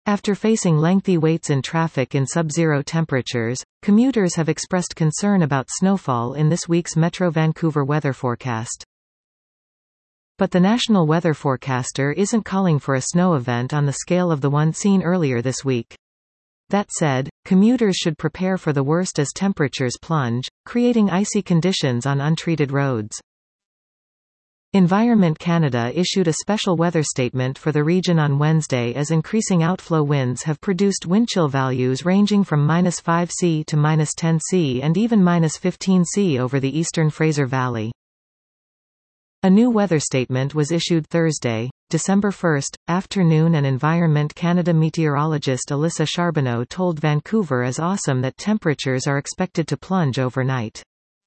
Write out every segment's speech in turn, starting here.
After facing lengthy waits in traffic in sub-zero temperatures, commuters have expressed concern about snowfall in this week's Metro Vancouver weather forecast. But the national weather forecaster isn't calling for a snow event on the scale of the one seen earlier this week. That said, commuters should prepare for the worst as temperatures plunge, creating icy conditions on untreated roads. Environment Canada issued a special weather statement for the region on Wednesday as increasing outflow winds have produced wind chill values ranging from -5°C to -10°C and even -15°C over the eastern Fraser Valley. A new weather statement was issued Thursday, December 1, afternoon, and Environment Canada meteorologist Alyssa Charbonneau told Vancouver is awesome that temperatures are expected to plunge overnight.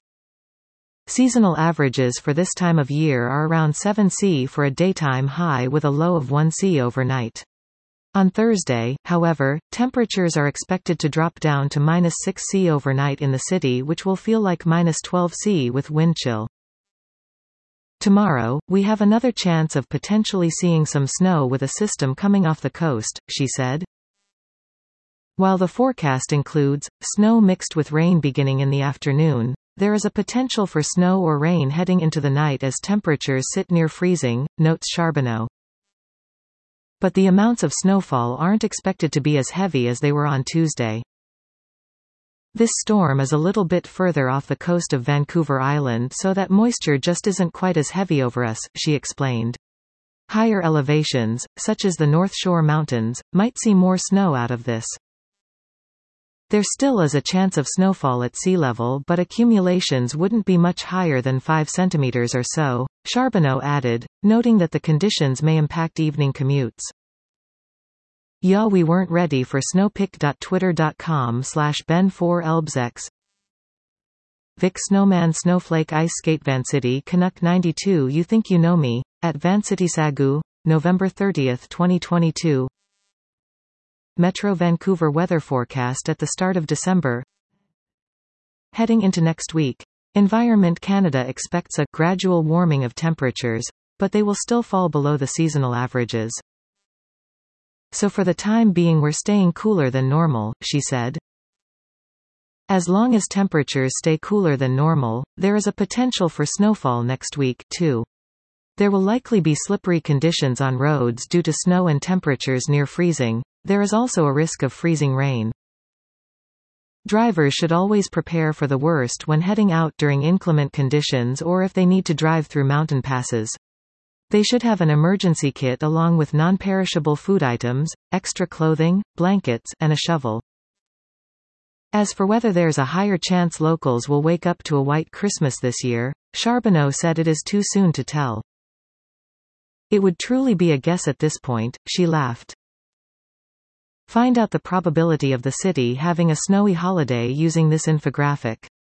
Seasonal averages for this time of year are around 7°C for a daytime high with a low of 1°C overnight. On Thursday, however, temperatures are expected to drop down to -6°C overnight in the city, which will feel like -12°C with wind chill. Tomorrow, we have another chance of potentially seeing some snow with a system coming off the coast, she said. While the forecast includes snow mixed with rain beginning in the afternoon, there is a potential for snow or rain heading into the night as temperatures sit near freezing, notes Charbonneau. But the amounts of snowfall aren't expected to be as heavy as they were on Tuesday. This storm is a little bit further off the coast of Vancouver Island, so that moisture just isn't quite as heavy over us, she explained. Higher elevations, such as the North Shore Mountains, might see more snow out of this. There still is a chance of snowfall at sea level, but accumulations wouldn't be much higher than 5 centimeters or so, Charbonneau added, noting that the conditions may impact evening commutes. Yeah, we weren't ready for snowpic.twitter.com/Ben4Elbsex. Vic Snowman Snowflake Ice Skate Vancity Canuck 92 You Think You Know Me, at Vancity Sagu, November 30, 2022. Metro Vancouver weather forecast at the start of December. Heading into next week, Environment Canada expects a gradual warming of temperatures, but they will still fall below the seasonal averages. So for the time being we're staying cooler than normal, she said. As long as temperatures stay cooler than normal, there is a potential for snowfall next week, too. There will likely be slippery conditions on roads due to snow and temperatures near freezing. There is also a risk of freezing rain. Drivers should always prepare for the worst when heading out during inclement conditions or if they need to drive through mountain passes. They should have an emergency kit along with non-perishable food items, extra clothing, blankets, and a shovel. As for whether there's a higher chance locals will wake up to a white Christmas this year, Charbonneau said it is too soon to tell. It would truly be a guess at this point, she laughed. Find out the probability of the city having a snowy holiday using this infographic.